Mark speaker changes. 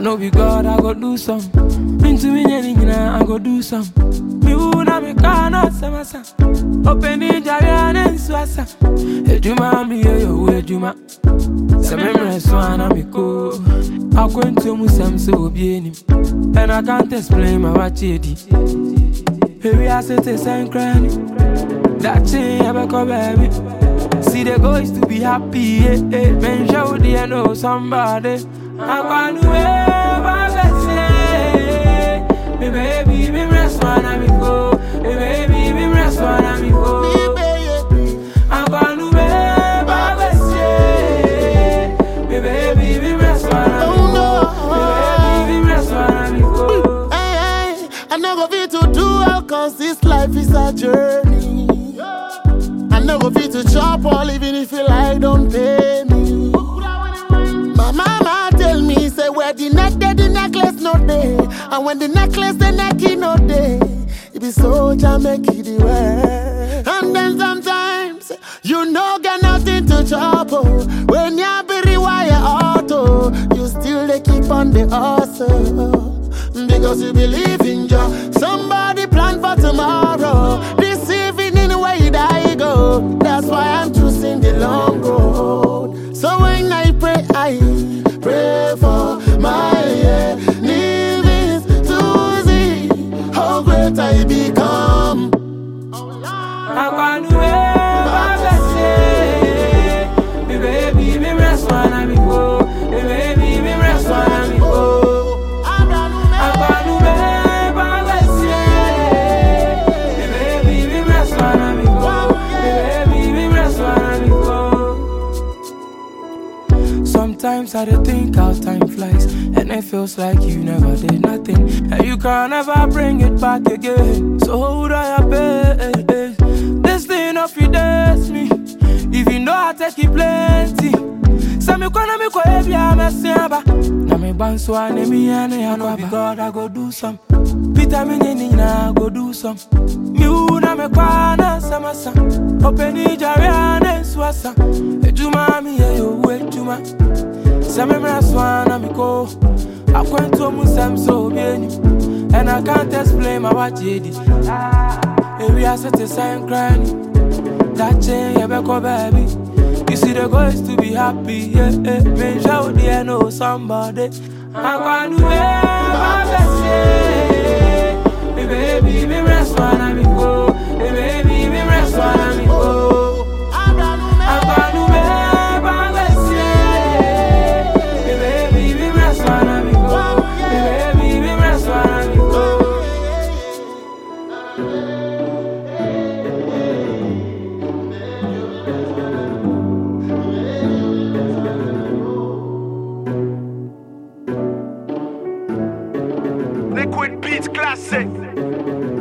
Speaker 1: know be God, I go do some. Into me, I go do some. Me who na me cannot say my son. Open the Jarian and Swassa. Ejuma, me, yo, Ejuma. Some memories, one, I'm go. I'm going to Musam so be in him. And I can't explain my watch it. Here we are, set a sign cranny. That chain, I come baby. See the goal is to be happy, yeah, yeah. Men show they know somebody. I'm gonna wear my best, yeah. Me baby, me rest one and me go. Me baby, me rest one and me go. I'm gonna wear my best, yeah. Me baby, me rest one and me go. Me baby, me rest one and me go.
Speaker 2: Hey, I never fit to do all cause this life is a journey. I never fit to chop all even if you like don't pay me. My mama tell me say where the neck there the necklace no day. And when the necklace the necky no day. It be so jam make it the way. And then sometimes you know get nothing to chop oh. When you be rewire auto, you still they keep on the hustle. Because you believe in job. Somebody plan for tomorrow. This evening where you die go. That's why I'm choosing the long road. So when I pray for my enemies to see how great I become.
Speaker 1: I'm gonna wear my best, yeah. Me baby, me rest one and me go. Me baby, me rest one and me go. Sometimes I think how time flies, and it feels like you never did nothing, and you can't ever bring it back again. So hold on your pace. This thing of you dates me. If you know I take it plenty. Some you gonna make a heavy amasiaba. Na me bounce one me and I know be God I go do some. Peter me I go do some. Me who na me kwana samasa. Open the Jarian and Swassa. Ejuma me yo ejuma. Some memories one and me go. I went to Musam so bien. And I can't explain my watch it. We are set a sign crying. That chain you back baby. You see the goal is to be happy, yeah, yeah. Men show they know somebody. I'm gonna wear my best, yeah. Me baby, me rest one and me go. Me baby, me rest one and me go. I'm gonna wear my best, yeah. Me baby, me rest one and me go. Me baby, me rest one and me go.
Speaker 3: Liquid Beats Classic.